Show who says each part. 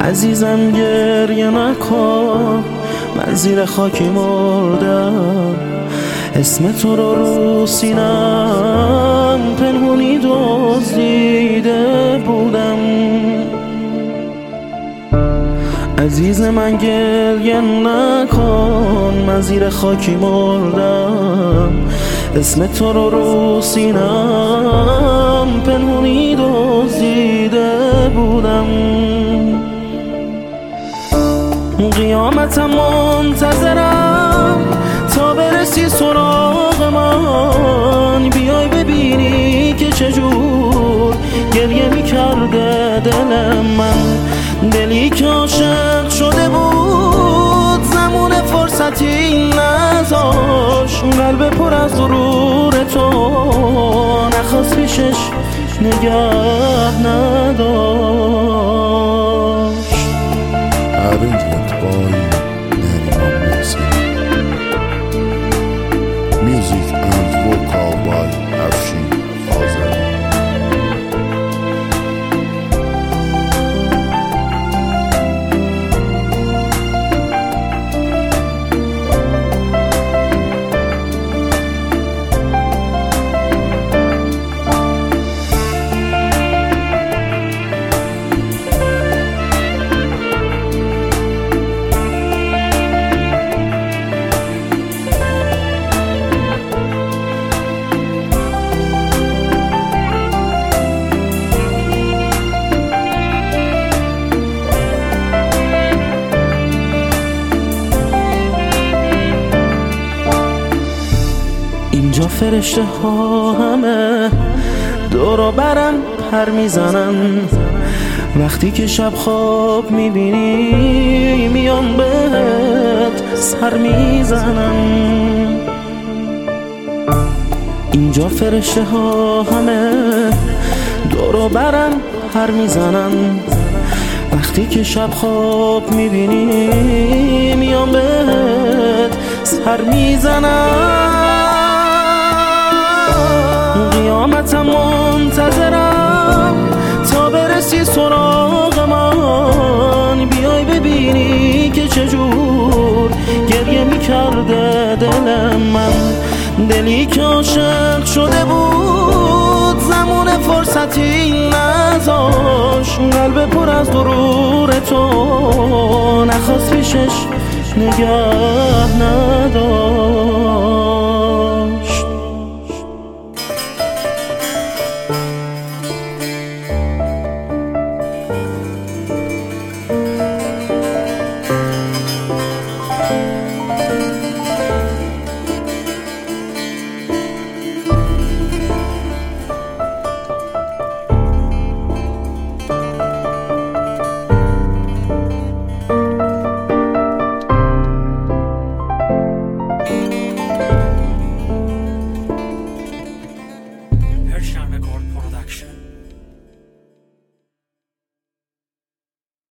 Speaker 1: عزیزم گریه نکن، من زیر خاکی مردم. اسم تو رو سینم پنهونی دزدیده بودم. عزیز من گریه نکن، من زیر خاکی مردم. اسم تو رو سینم پنهونی دزدیده بودم. قیامتم منتظرم تا برسی سراغ من، بیای ببینی که چجور گریه میکرده دل من. دلی که عاشق شده بود زمان فرصتی نذاش، قلب پر از غرور تو نخواست پیشش نگه نداشت.
Speaker 2: Arrangement by Neriman Mohsen. Music and vocal by Afshin Azari.
Speaker 1: اینجا فرشته ها همه دور برم پر میزنن، وقتی که شب خواب میبینی میان بهت سر میزنن. اینجا فرشته ها همه دور برم پر میزنن، وقتی که شب خواب میبینی میان بهت سر میزنن. قیامتم منتظرم تا برسی سراغ من، بیای ببینی که چجور گریه میکرده دل من. دلی که عاشق شده بود زمان فرصتی نذاش، قلب پر از غرور تو نخواست پیشش نگه نداشت.